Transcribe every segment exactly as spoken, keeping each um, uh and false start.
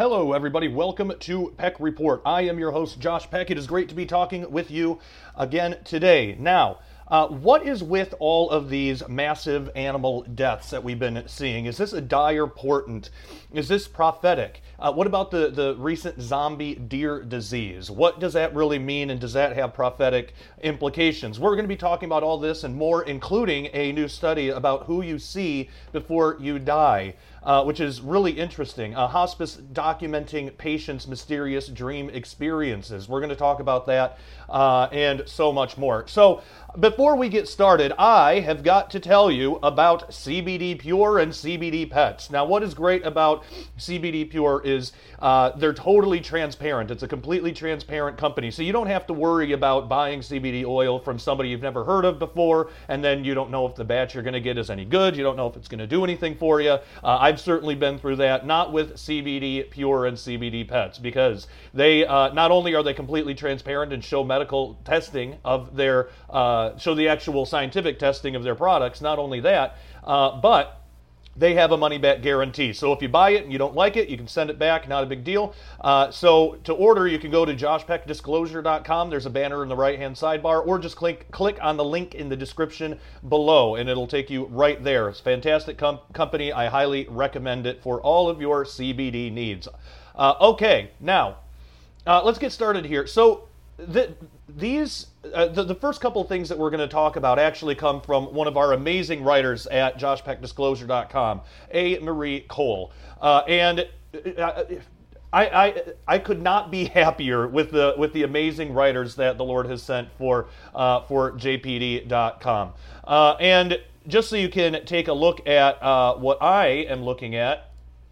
Hello, everybody. Welcome to Peck Report. I am your host, Josh Peck. It is great to be talking with you again today. Now, uh, what is with all of these massive animal deaths that we've been seeing? Is this a dire portent? Is this prophetic? Uh, what about the, the recent zombie deer disease? What does that really mean, and does that have prophetic implications? We're going to be talking about all this and more, including a new study about who you see before you die. Uh, which is really interesting. Uh, hospice documenting patients' mysterious dream experiences. We're going to talk about that uh, and so much more. So before we get started, I have got to tell you about C B D Pure and C B D Pets. Now, what is great about C B D Pure is uh, they're totally transparent. It's a completely transparent company, so you don't have to worry about buying C B D oil from somebody you've never heard of before, and then you don't know if the batch you're going to get is any good. You don't know if it's going to do anything for you. Uh, I've certainly been through that, not with C B D Pure and C B D Pets, because they uh, not only are they completely transparent and show medical testing of their, uh, show the actual scientific testing of their products, not only that, uh, but they have a money-back guarantee. So if you buy it and you don't like it, you can send it back, not a big deal. Uh, so to order, you can go to josh peck disclosure dot com. There's a banner in the right-hand sidebar, or just click, click on the link in the description below, and it'll take you right there. It's a fantastic com- company. I highly recommend it for all of your C B D needs. Uh, okay, now, uh, let's get started here. So the, these, uh, the, the first couple things that we're going to talk about actually come from one of our amazing writers at josh peck disclosure dot com, A. Marie Cole. Uh, and uh, I, I I could not be happier with the with the amazing writers that the Lord has sent for uh, for J P D dot com. Uh, and just so you can take a look at uh, what I am looking at,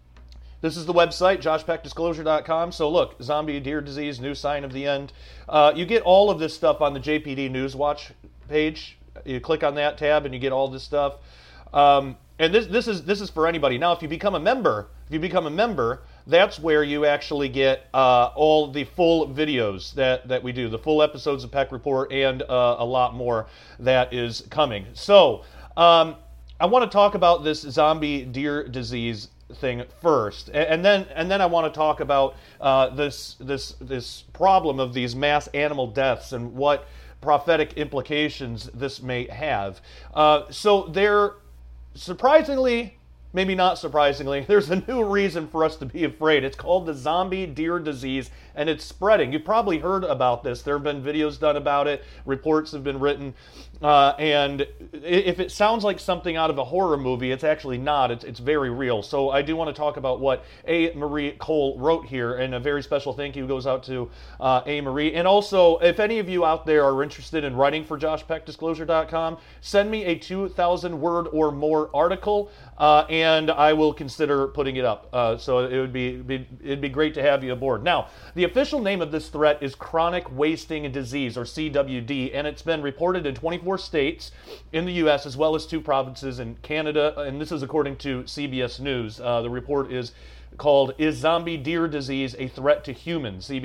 this is the website, josh peck disclosure dot com. So look, zombie deer disease, new sign of the end. Uh, you get all of this stuff on the J P D Newswatch page. You click on that tab and you get all this stuff. Um, and this this is this is for anybody. Now, if you become a member, if you become a member, that's where you actually get uh, all the full videos that, that we do, the full episodes of Peck Report, and uh, a lot more that is coming. So um, I want to talk about this zombie deer disease thing first, and then and then I want to talk about uh, this this this problem of these mass animal deaths and what prophetic implications this may have. Uh, so there, surprisingly, maybe not surprisingly, there's a new reason for us to be afraid. It's called the zombie deer disease, and it's spreading. You've probably heard about this. There have been videos done about it. Reports have been written. Uh, and if it sounds like something out of a horror movie, it's actually not. It's, it's very real. So I do want to talk about what A. Marie Cole wrote here, and a very special thank you goes out to uh, A. Marie. And also, if any of you out there are interested in writing for josh peck disclosure dot com, send me a two thousand word or more article, uh, and I will consider putting it up. Uh, so it would be, be it'd be great to have you aboard. Now, the official name of this threat is chronic wasting disease, or C W D, and it's been reported in twenty-four states in the U S as well as two provinces in Canada, and this is according to C B S News. Uh, the report is called "Is Zombie Deer Disease a Threat to Humans?" C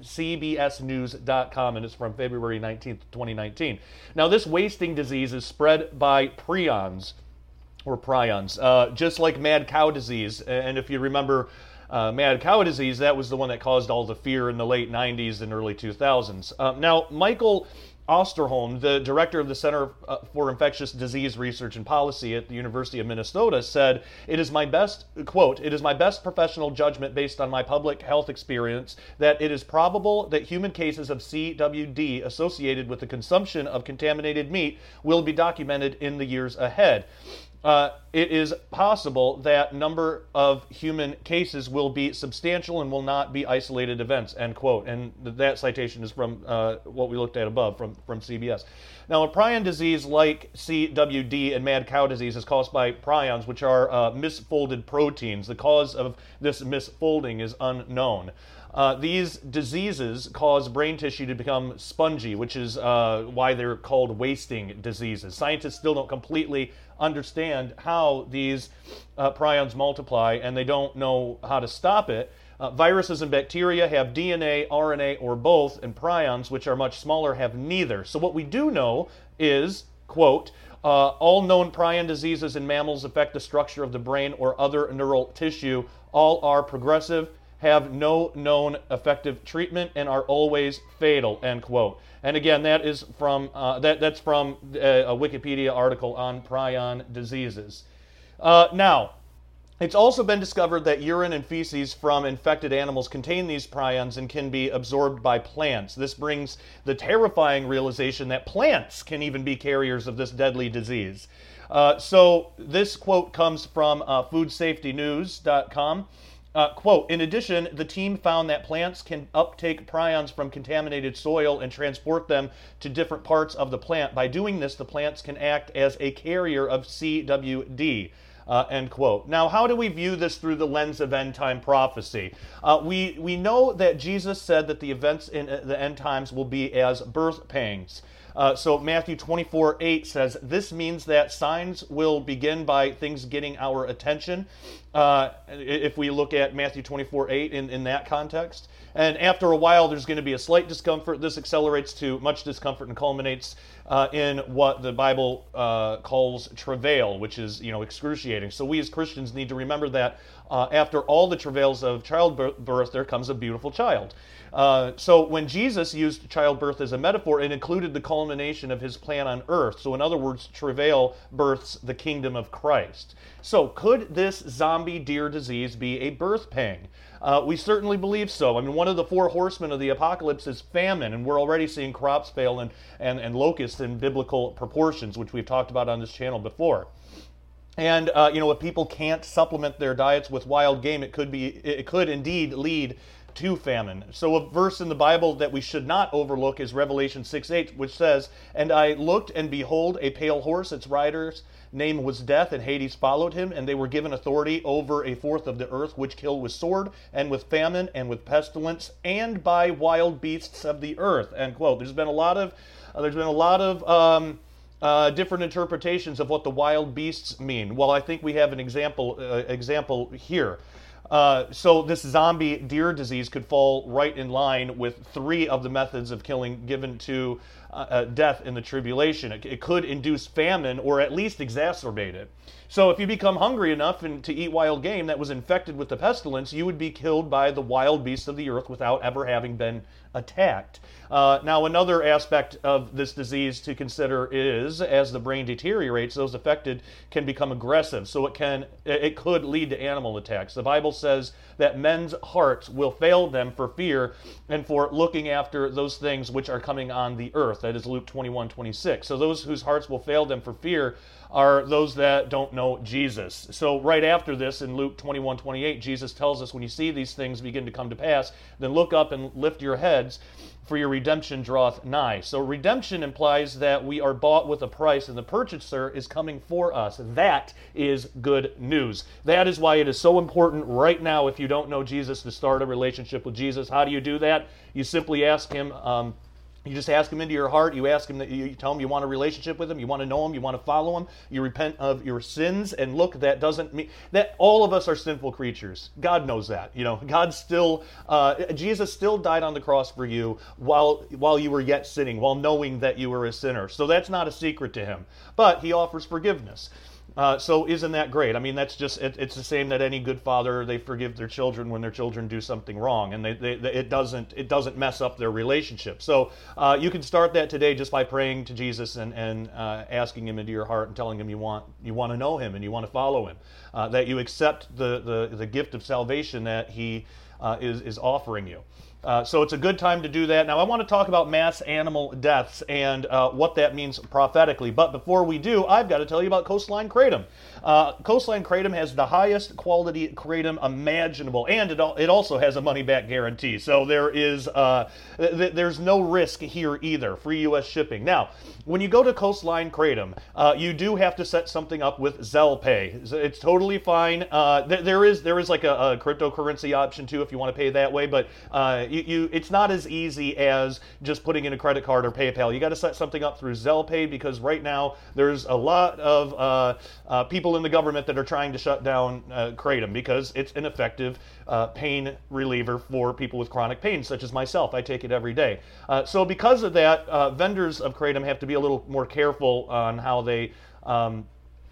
B S news dot com, and it's from February nineteenth, twenty nineteen. Now, this wasting disease is spread by prions, or prions, uh, just like mad cow disease. And if you remember uh, mad cow disease, that was the one that caused all the fear in the late nineties and early two thousands. Uh, now, Michael Osterholm, the director of the Center for Infectious Disease Research and Policy at the University of Minnesota, said, "It is my best, quote, it is my best professional judgment based on my public health experience that it is probable that human cases of C W D associated with the consumption of contaminated meat will be documented in the years ahead. Uh, it is possible that number of human cases will be substantial and will not be isolated events," end quote. And that citation is from uh, what we looked at above from, from C B S. Now, a prion disease like C W D and mad cow disease is caused by prions, which are uh, misfolded proteins. The cause of this misfolding is unknown. Uh, these diseases cause brain tissue to become spongy, which is uh, why they're called wasting diseases. Scientists still don't completely understand how these uh, prions multiply, and they don't know how to stop it. Uh, viruses and bacteria have D N A, R N A, or both, and prions, which are much smaller, have neither. So what we do know is, quote, uh, all known prion diseases in mammals affect the structure of the brain or other neural tissue. All are progressive, have no known effective treatment and are always fatal, end quote. And again, that is from uh, that that's from a, a Wikipedia article on prion diseases. Uh, now, it's also been discovered that urine and feces from infected animals contain these prions and can be absorbed by plants. This brings the terrifying realization that plants can even be carriers of this deadly disease. Uh, so this quote comes from uh, food safety news dot com. Uh, quote, in addition, the team found that plants can uptake prions from contaminated soil and transport them to different parts of the plant. By doing this, the plants can act as a carrier of C W D. Uh, end quote. Now, how do we view this through the lens of end-time prophecy? Uh, we, we know that Jesus said that the events in uh, the end times will be as birth pangs. Uh, so Matthew twenty-four eight says, this means that signs will begin by things getting our attention, uh, if we look at Matthew twenty-four eight in, in that context. And after a while, there's going to be a slight discomfort. This accelerates to much discomfort and culminates uh, in what the Bible uh, calls travail, which is, you know, excruciating. So we as Christians need to remember that uh, after all the travails of childbirth, there comes a beautiful child. Uh, so when Jesus used childbirth as a metaphor, it included the culmination of his plan on earth. So in other words, travail births the kingdom of Christ. So could this zombie deer disease be a birth pang? Uh, we certainly believe so. I mean, one of the four horsemen of the apocalypse is famine, and we're already seeing crops fail and, and, and locusts in biblical proportions, which we've talked about on this channel before. And, uh, you know, if people can't supplement their diets with wild game, it could be, it could indeed lead to famine. So a verse in the Bible that we should not overlook is Revelation six eight, which says, and I looked, and behold, a pale horse, its rider's name was Death, and Hades followed him, and they were given authority over a fourth of the earth, which kill with sword, and with famine, and with pestilence, and by wild beasts of the earth, end quote. There's been a lot of, uh, there's been a lot of, um, Uh, different interpretations of what the wild beasts mean. Well, I think we have an example uh, example here. Uh, so this zombie deer disease could fall right in line with three of the methods of killing given to uh, uh, death in the tribulation. It, it could induce famine or at least exacerbate it. So if you become hungry enough and to eat wild game that was infected with the pestilence, you would be killed by the wild beasts of the earth without ever having been attacked. Uh, now, another aspect of this disease to consider is, as the brain deteriorates, those affected can become aggressive. So it can, it could lead to animal attacks. The Bible says that men's hearts will fail them for fear and for looking after those things which are coming on the earth. That is Luke twenty-one twenty-six. So those whose hearts will fail them for fear are those that don't know Jesus. So right after this, in Luke twenty-one twenty-eight, Jesus tells us, when you see these things begin to come to pass, then look up and lift your heads, for your redemption draweth nigh. So redemption implies that we are bought with a price, and the purchaser is coming for us. That is good news. That is why it is so important right now, if you don't know Jesus, to start a relationship with Jesus. How do you do that? You simply ask him, um, You just ask him into your heart. You ask him that you tell him you want a relationship with him. You want to know him. You want to follow him. You repent of your sins. And look, that doesn't mean that all of us are sinful creatures. God knows that. You know, God still, uh, Jesus still died on the cross for you while while you were yet sinning, while knowing that you were a sinner. So that's not a secret to him. But he offers forgiveness. Uh, so isn't that great? I mean, that's just, it, it's the same that any good father, they forgive their children when their children do something wrong, and they, they, they, it doesn't it doesn't mess up their relationship. So uh, you can start that today just by praying to Jesus and, and uh, asking him into your heart and telling him you want you want to know him and you want to follow him, uh, that you accept the, the, the gift of salvation that he uh, is, is offering you. Uh, so it's a good time to do that. Now I want to talk about mass animal deaths and uh, what that means prophetically. But before we do, I've got to tell you about Coastline Kratom. Uh, Coastline Kratom has the highest quality kratom imaginable, and it, al- it also has a money-back guarantee. So there is uh, th- there's no risk here either. Free U S shipping. Now, when you go to Coastline Kratom, uh, you do have to set something up with Zelle Pay. It's totally fine. Uh, th- there is there is like a, a cryptocurrency option too if you want to pay that way, but uh, You, you, it's not as easy as just putting in a credit card or PayPal. You got to set something up through Zelle Pay, because right now there's a lot of uh, uh, people in the government that are trying to shut down uh, Kratom because it's an effective uh, pain reliever for people with chronic pain, such as myself. I take it every day. Uh, so because of that, uh, vendors of Kratom have to be a little more careful on how they um,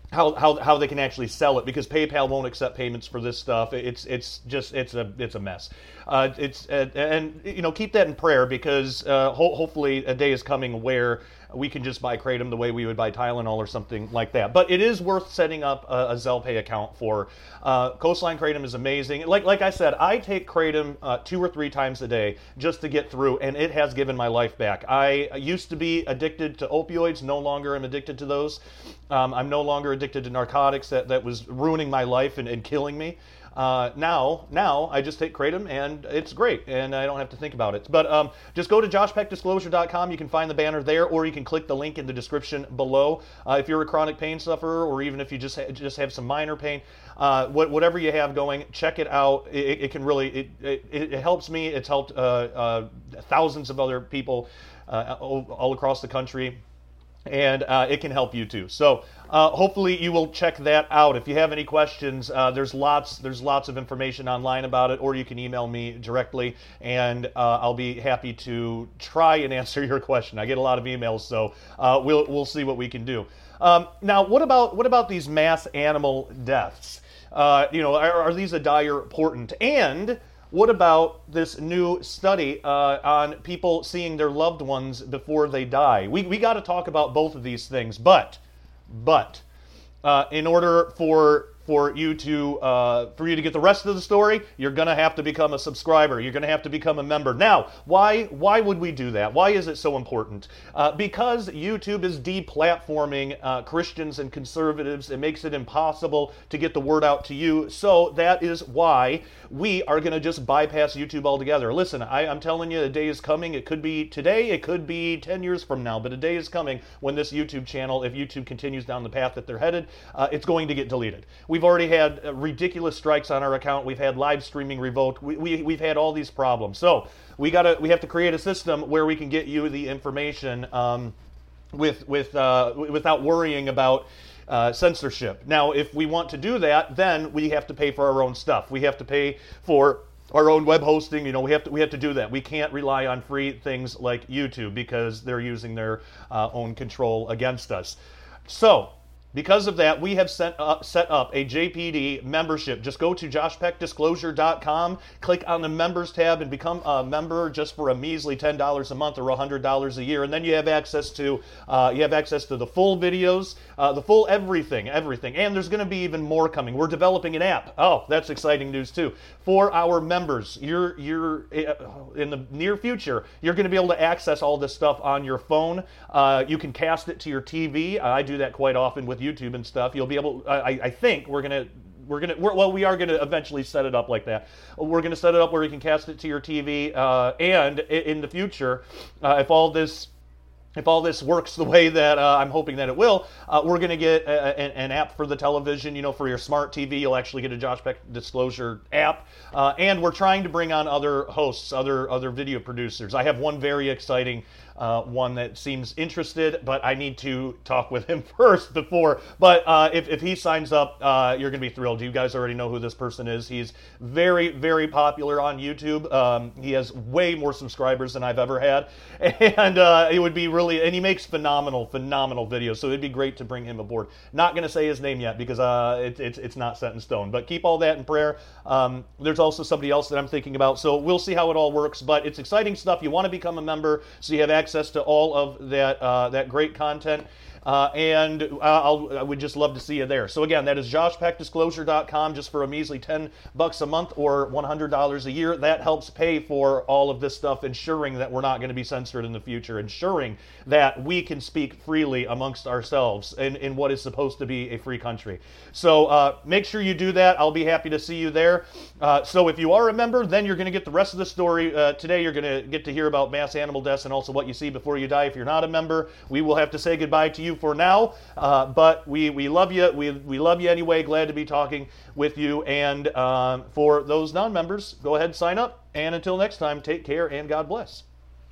how, how how they can actually sell it, because PayPal won't accept payments for this stuff. It's it's just it's a it's a mess. Uh, it's uh, and you know, keep that in prayer, because uh, ho- hopefully a day is coming where we can just buy Kratom the way we would buy Tylenol or something like that. But it is worth setting up a, a Zelle Pay account for. Uh, Coastline Kratom is amazing. Like like I said, I take Kratom uh, two or three times a day just to get through, and it has given my life back. I used to be addicted to opioids. No longer am addicted to those. Um, I'm no longer addicted to narcotics. That, that was ruining my life and, and killing me. Uh, now, now I just take Kratom, and it's great, and I don't have to think about it. But um, just go to josh peck disclosure dot com. You can find the banner there, or you can click the link in the description below. Uh, if you're a chronic pain sufferer, or even if you just ha- just have some minor pain, uh, what, whatever you have going, check it out. It, it can really it, it, it helps me. It's helped uh, uh, thousands of other people uh, all, all across the country. And uh, it can help you too. So uh, hopefully you will check that out. If you have any questions, uh, there's lots there's lots of information online about it, or you can email me directly, and uh, I'll be happy to try and answer your question. I get a lot of emails, so uh, we'll we'll see what we can do. Um, now, what about what about these mass animal deaths? Uh, you know, are, are these a dire portent? And what about this new study uh, on people seeing their loved ones before they die? We we got to talk about both of these things, but but uh, in order for for you to uh, for you to get the rest of the story, you're going to have to become a subscriber. You're going to have to become a member. Now, why why would we do that? Why is it so important? Uh, because YouTube is deplatforming uh, Christians and conservatives. It makes it impossible to get the word out to you. So that is why we are going to just bypass YouTube altogether. Listen, I, I'm telling you, a day is coming. It could be today. It could be ten years from now. But a day is coming when this YouTube channel, if YouTube continues down the path that they're headed, uh, it's going to get deleted. We've already had uh, ridiculous strikes on our account. We've had live streaming revoked. We, we, we've had all these problems. So we gotta we have to create a system where we can get you the information um, with with uh, without worrying about Uh, censorship. Now, if we want to do that, then we have to pay for our own stuff. We have to pay for our own web hosting. You know, we have to we have to do that. We can't rely on free things like YouTube, because they're using their uh, own control against us. So, because of that, we have set up, set up a J P D membership. Just go to josh peck disclosure dot com, click on the members tab, and become a member just for a measly ten dollars a month or one hundred dollars a year. And then you have access to uh, you have access to the full videos, uh, the full everything, everything. And there's going to be even more coming. We're developing an app. Oh, that's exciting news too. For our members, you're you're in the near future, you're going to be able to access all this stuff on your phone. Uh, you can cast it to your T V. I do that quite often with YouTube and stuff. You'll be able. I, I think we're gonna. We're gonna. We're, well, we are gonna eventually set it up like that. We're gonna set it up where you can cast it to your T V, uh, and in the future, uh, if all this. If all this works the way that uh, I'm hoping that it will, uh, we're going to get a, a, an app for the television. You know, for your smart T V, you'll actually get a Josh Peck Disclosure app. Uh, and we're trying to bring on other hosts, other other video producers. I have one very exciting uh, one that seems interested, but I need to talk with him first before. But uh, if, if he signs up, uh, you're going to be thrilled. You guys already know who this person is. He's very, very popular on YouTube. Um, he has way more subscribers than I've ever had. And uh, it would be really, and he makes phenomenal, phenomenal videos. So it'd be great to bring him aboard. Not going to say his name yet because uh, it, it's it's not set in stone. But keep all that in prayer. Um, there's also somebody else that I'm thinking about. So we'll see how it all works. But it's exciting stuff. You want to become a member so you have access to all of that uh, that great content. Uh, and I'll, I would just love to see you there. So again, that is josh peck disclosure dot com, just for a measly ten bucks a month or one hundred dollars a year. That helps pay for all of this stuff, ensuring that we're not going to be censored in the future, ensuring that we can speak freely amongst ourselves in, in what is supposed to be a free country. So uh, make sure you do that. I'll be happy to see you there. Uh, so if you are a member, then you're going to get the rest of the story. Uh, today you're going to get to hear about mass animal deaths and also what you see before you die. If you're not a member, we will have to say goodbye to you for now, uh, but we, we love you. We, we love you anyway. Glad to be talking with you. And um, for those non-members, go ahead and sign up. And until next time, take care and God bless.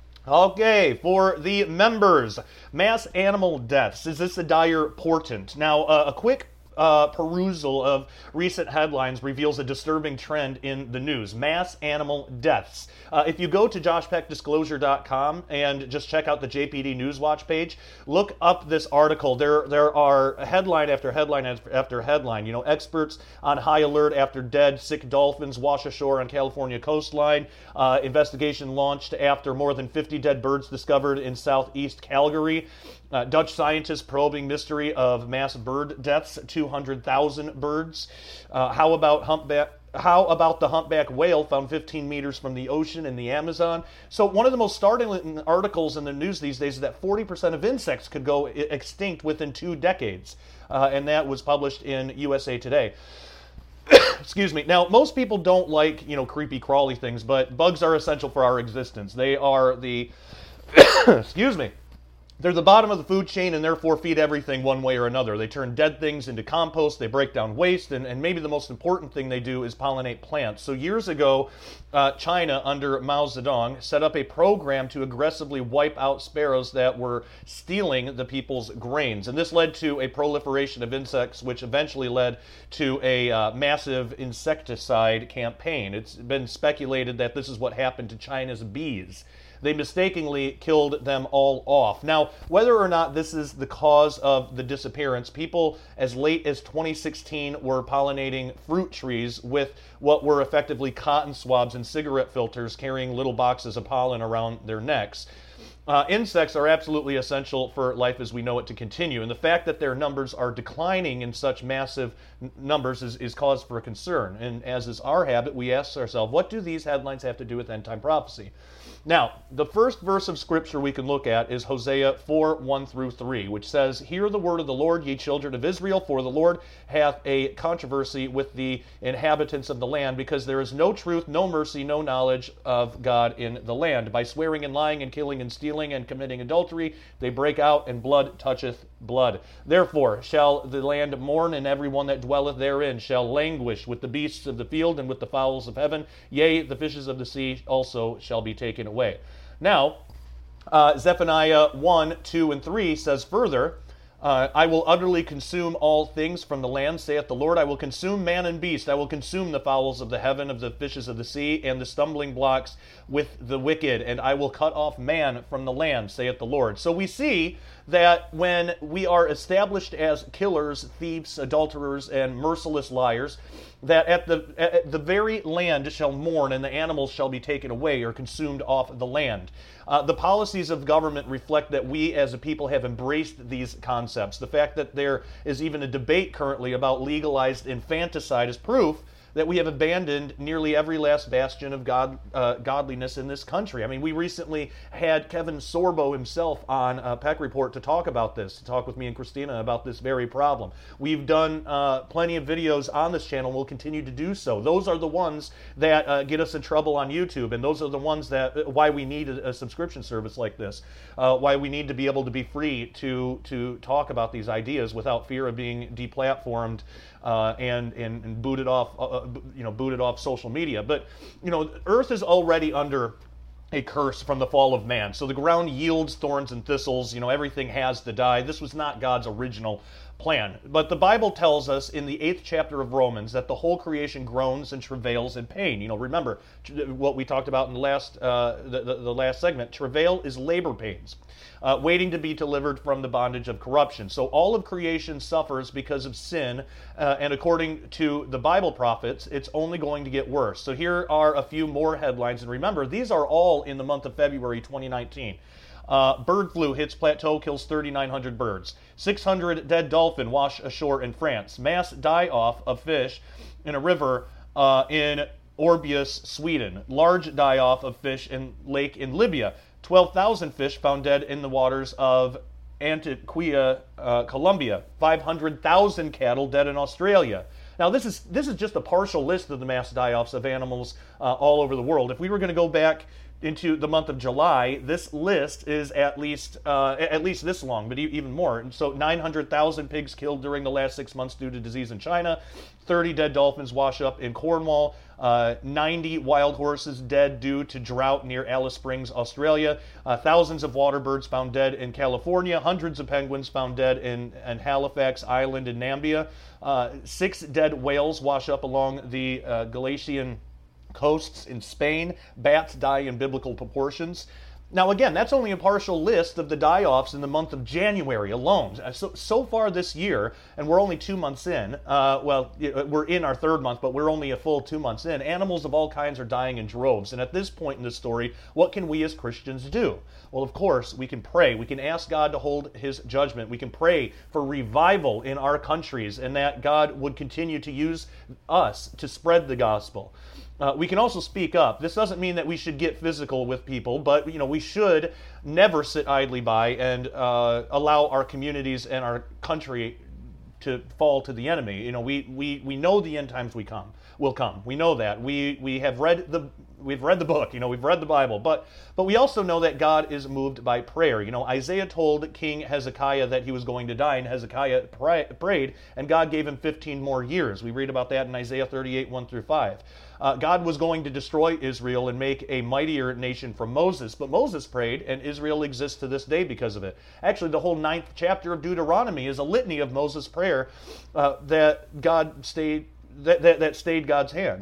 Okay, for the members, mass animal deaths. Is this a dire portent? Now, uh, a quick uh, perusal of recent headlines reveals a disturbing trend in the news: mass animal deaths. Uh, if you go to josh peck disclosure dot com and just check out the J P D Newswatch page, look up this article. There, there are headline after headline after headline. You know, experts on high alert after dead, sick dolphins wash ashore on California coastline. Uh, investigation launched after more than fifty dead birds discovered in southeast Calgary. Uh, Dutch scientists probing mystery of mass bird deaths, two hundred thousand birds. Uh, how about humpback? How about the humpback whale found fifteen meters from the ocean in the Amazon? So one of the most startling articles in the news these days is that forty percent of insects could go extinct within two decades. Uh, and that was published in U S A Today. Excuse me. Now, most people don't like, you know, creepy crawly things, but bugs are essential for our existence. They are the, excuse me, they're the bottom of the food chain and therefore feed everything one way or another. They turn dead things into compost, they break down waste, and, and maybe the most important thing they do is pollinate plants. So years ago, uh, China, under Mao Zedong, set up a program to aggressively wipe out sparrows that were stealing the people's grains. And this led to a proliferation of insects, which eventually led to a uh, massive insecticide campaign. It's been speculated that this is what happened to China's bees. They mistakenly killed them all off. Now, whether or not this is the cause of the disappearance, people as late as twenty sixteen were pollinating fruit trees with what were effectively cotton swabs and cigarette filters, carrying little boxes of pollen around their necks. Uh, insects are absolutely essential for life as we know it to continue, and the fact that their numbers are declining in such massive n- numbers is, is cause for concern. And as is our habit, we ask ourselves, what do these headlines have to do with end-time prophecy? Now, the first verse of Scripture we can look at is Hosea four, one through three, which says, "Hear the word of the Lord, ye children of Israel, for the Lord hath a controversy with the inhabitants of the land, because there is no truth, no mercy, no knowledge of God in the land. By swearing and lying and killing and stealing and committing adultery, they break out, and blood toucheth blood. Therefore shall the land mourn, and every one that dwelleth therein shall languish with the beasts of the field and with the fowls of heaven. Yea, the fishes of the sea also shall be taken away." Now, uh, Zephaniah one, two, and three says further, Uh, "I will utterly consume all things from the land, saith the Lord. I will consume man and beast. I will consume the fowls of the heaven, of the fishes of the sea, and the stumbling blocks with the wicked. And I will cut off man from the land, saith the Lord." So we see that when we are established as killers, thieves, adulterers, and merciless liars, that at the at the very land shall mourn, and the animals shall be taken away or consumed off the land. Uh, the policies of government reflect that we as a people have embraced these concepts. The fact that there is even a debate currently about legalized infanticide is proof that we have abandoned nearly every last bastion of God, uh, godliness in this country. I mean, we recently had Kevin Sorbo himself on uh, Peck Report to talk about this, to talk with me and Christina about this very problem. We've done uh, plenty of videos on this channel and we'll continue to do so. Those are the ones that uh, get us in trouble on YouTube, and those are the ones that, why we need a, a subscription service like this, uh, why we need to be able to be free to, to talk about these ideas without fear of being deplatformed uh, and, and, and booted off, uh, you know, booted off social media. But, you know, Earth is already under a curse from the fall of man. So the ground yields thorns and thistles. You know, everything has to die. This was not God's original plan. But the Bible tells us in the eighth chapter of Romans that the whole creation groans and travails in pain. You know, remember what we talked about in the last, uh, the, the, the last segment. Travail is labor pains, uh, waiting to be delivered from the bondage of corruption. So all of creation suffers because of sin, uh, and according to the Bible prophets, it's only going to get worse. So here are a few more headlines, and remember, these are all in the month of February twenty nineteen. Uh, bird flu hits plateau, kills thirty-nine hundred birds. six hundred dead dolphin wash ashore in France. Mass die-off of fish in a river uh, in Orbius, Sweden. Large die-off of fish in lake in Libya. twelve thousand fish found dead in the waters of Antiquia, uh, Colombia. five hundred thousand cattle dead in Australia. Now, this is this is just a partial list of the mass die-offs of animals uh, all over the world. If we were going to go back into the month of July, this list is at least uh, at least this long, but e- even more. And so nine hundred thousand pigs killed during the last six months due to disease in China, thirty dead dolphins wash up in Cornwall, Uh, ninety wild horses dead due to drought near Alice Springs, Australia. Uh, thousands of water birds found dead in California. Hundreds of penguins found dead in, in Halifax Island in Namibia. Uh, six dead whales wash up along the uh, Galician coasts in Spain. Bats die in biblical proportions. Now, again, that's only a partial list of the die-offs in the month of January alone. So, so far this year, and we're only two months in, uh, well, we're in our third month, but we're only a full two months in, animals of all kinds are dying in droves. And at this point in the story, what can we as Christians do? Well, of course, we can pray. We can ask God to hold his judgment. We can pray for revival in our countries and that God would continue to use us to spread the gospel. Uh, we can also speak up. This doesn't mean that we should get physical with people, but you know we should never sit idly by and uh, allow our communities and our country to fall to the enemy. You know, we we we know the end times we come will come. We know that. We we have read the we've read the book. You know, we've read the Bible, but but we also know that God is moved by prayer. You know, Isaiah told King Hezekiah that he was going to die, and Hezekiah pray, prayed, and God gave him fifteen more years. We read about that in Isaiah thirty-eight, one through five. Uh, God was going to destroy Israel and make a mightier nation from Moses, but Moses prayed, and Israel exists to this day because of it. Actually, the whole ninth chapter of Deuteronomy is a litany of Moses' prayer uh, that God stayed that, that, that stayed God's hand.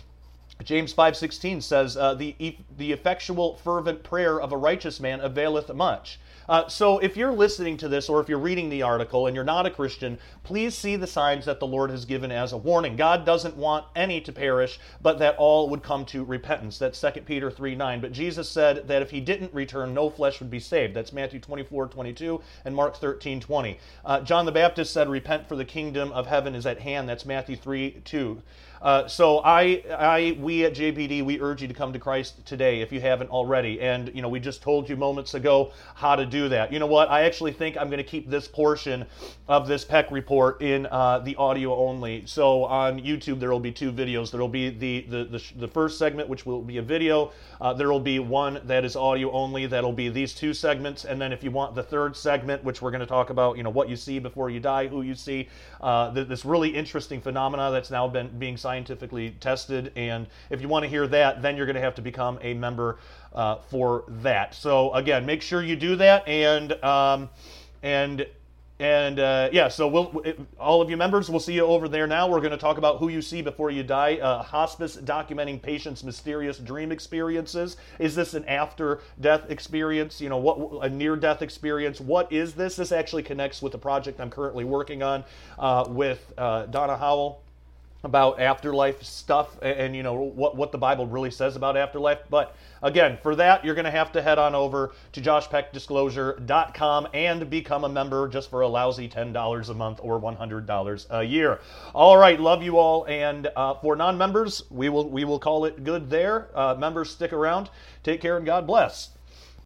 James five sixteen says, uh, the, the effectual fervent prayer of a righteous man availeth much. Uh, so if you're listening to this or if you're reading the article and you're not a Christian, please see the signs that the Lord has given as a warning. God doesn't want any to perish, but that all would come to repentance. That's Second Peter three nine. But Jesus said that if he didn't return, no flesh would be saved. That's Matthew twenty-four twenty-two and Mark thirteen twenty. Uh, John the Baptist said, repent for the kingdom of heaven is at hand. That's Matthew three two. Uh, so I, I, we at J B D, we urge you to come to Christ today if you haven't already. And, you know, we just told you moments ago how to do that. You know what? I actually think I'm going to keep this portion of this Peck Report in uh, the audio only. So on YouTube, there will be two videos. There will be the, the, the, the first segment, which will be a video. Uh, there will be one that is audio only. That'll be these two segments. And then if you want the third segment, which we're going to talk about, you know, what you see before you die, who you see, uh, this really interesting phenomena that's now been being scientifically scientifically tested, and if you want to hear that, then you're going to have to become a member uh, for that. So again, make sure you do that, and um, and and uh, yeah. So we'll it, all of you members, we'll see you over there now. We're going to talk about who you see before you die. Uh, hospice documenting patients' mysterious dream experiences. Is this an after-death experience? You know, what a near-death experience? What is this? This actually connects with the project I'm currently working on uh, with uh, Donna Howell about afterlife stuff and, and you know what, what the Bible really says about afterlife. But again, for that, you're going to have to head on over to josh peck disclosure dot com and become a member just for a lousy ten dollars a month or one hundred dollars a year. All right, love you all. And uh, for non-members, we will we will call it good there. Uh, members, stick around. Take care and God bless.